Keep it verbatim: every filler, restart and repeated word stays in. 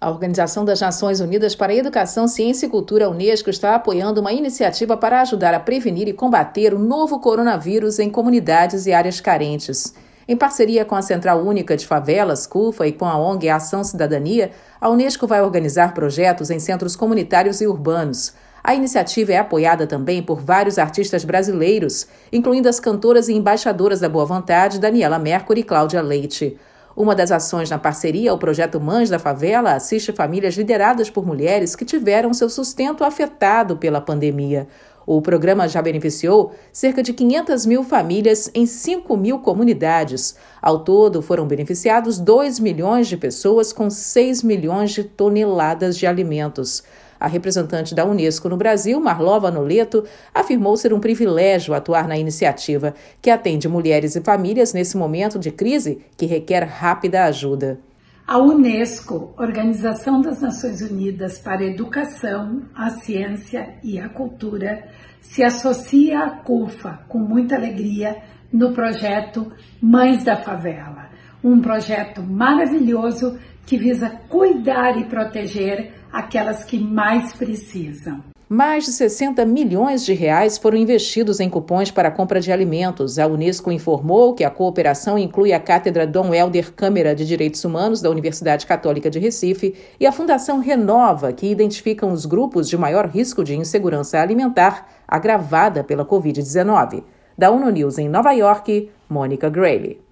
A Organização das Nações Unidas para a Educação, Ciência e Cultura, a Unesco, está apoiando uma iniciativa para ajudar a prevenir e combater o novo coronavírus em comunidades e áreas carentes. Em parceria com a Central Única de Favelas, CUFA, e com a ONG Ação Cidadania, a Unesco vai organizar projetos em centros comunitários e urbanos. A iniciativa é apoiada também por vários artistas brasileiros, incluindo as cantoras e embaixadoras da boa vontade Daniela Mercury e Cláudia Leite. Uma das ações na parceria, o projeto Mães da Favela, assiste famílias lideradas por mulheres que tiveram seu sustento afetado pela pandemia. O programa já beneficiou cerca de quinhentas mil famílias em cinco mil comunidades. Ao todo, foram beneficiados dois milhões de pessoas com seis milhões de toneladas de alimentos. A representante da Unesco no Brasil, Marlova Noleto, afirmou ser um privilégio atuar na iniciativa, que atende mulheres e famílias nesse momento de crise que requer rápida ajuda. A Unesco, Organização das Nações Unidas para a Educação, a Ciência e a Cultura, se associa à CUFA com muita alegria no projeto Mães da Favela, um projeto maravilhoso que visa cuidar e proteger aquelas que mais precisam. Mais de sessenta milhões de reais foram investidos em cupons para a compra de alimentos. A Unesco informou que a cooperação inclui a Cátedra Dom Helder Câmara de Direitos Humanos da Universidade Católica de Recife e a Fundação Renova, que identificam os grupos de maior risco de insegurança alimentar agravada pela covid dezenove. Da ONU News em Nova York, Mônica Grayle.